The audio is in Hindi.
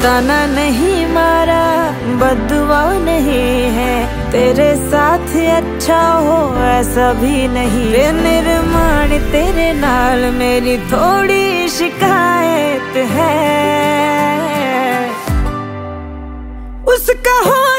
ताना नहीं मारा, बददुआ नहीं है, तेरे साथ अच्छा हो ऐसा भी नहीं। निर्माण तेरे नाल मेरी थोड़ी शिकायत है, उसका हो